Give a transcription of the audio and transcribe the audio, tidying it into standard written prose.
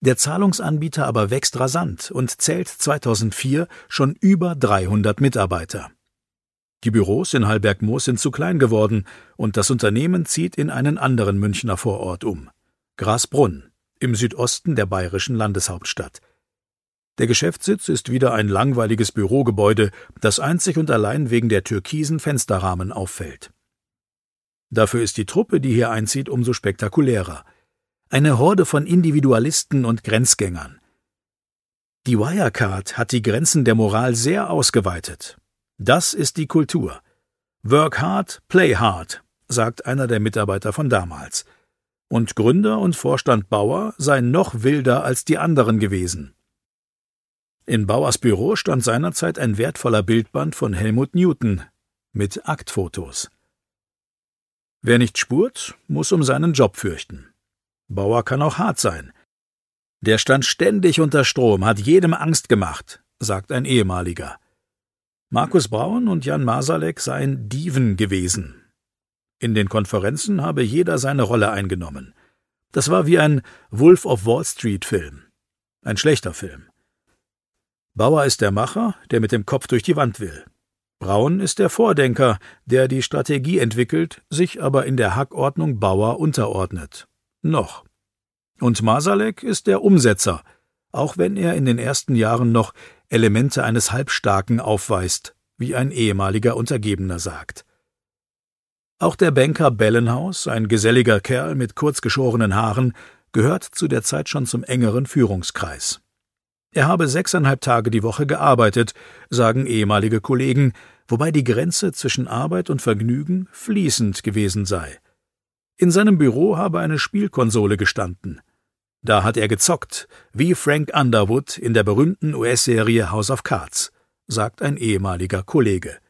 Der Zahlungsanbieter aber wächst rasant und zählt 2004 schon über 300 Mitarbeiter. Die Büros in Hallbergmoos sind zu klein geworden und das Unternehmen zieht in einen anderen Münchner Vorort um: Grasbrunn, im Südosten der bayerischen Landeshauptstadt. Der Geschäftssitz ist wieder ein langweiliges Bürogebäude, das einzig und allein wegen der türkisen Fensterrahmen auffällt. Dafür ist die Truppe, die hier einzieht, umso spektakulärer. Eine Horde von Individualisten und Grenzgängern. Die Wirecard hat die Grenzen der Moral sehr ausgeweitet. Das ist die Kultur. Work hard, play hard, sagt einer der Mitarbeiter von damals. Und Gründer und Vorstand Bauer seien noch wilder als die anderen gewesen. In Bauers Büro stand seinerzeit ein wertvoller Bildband von Helmut Newton mit Aktfotos. Wer nicht spurt, muss um seinen Job fürchten. Bauer kann auch hart sein. Der stand ständig unter Strom, hat jedem Angst gemacht, sagt ein Ehemaliger. Markus Braun und Jan Masalek seien Diven gewesen. In den Konferenzen habe jeder seine Rolle eingenommen. Das war wie ein Wolf of Wall Street Film. Ein schlechter Film. Bauer ist der Macher, der mit dem Kopf durch die Wand will. Braun ist der Vordenker, der die Strategie entwickelt, sich aber in der Hackordnung Bauer unterordnet. Noch. Und Masalek ist der Umsetzer, auch wenn er in den ersten Jahren noch Elemente eines Halbstarken aufweist, wie ein ehemaliger Untergebener sagt. Auch der Banker Bellenhaus, ein geselliger Kerl mit kurzgeschorenen Haaren, gehört zu der Zeit schon zum engeren Führungskreis. Er habe 6,5 Tage die Woche gearbeitet, sagen ehemalige Kollegen, wobei die Grenze zwischen Arbeit und Vergnügen fließend gewesen sei. In seinem Büro habe eine Spielkonsole gestanden. Da hat er gezockt, wie Frank Underwood in der berühmten US-Serie House of Cards, sagt ein ehemaliger Kollege.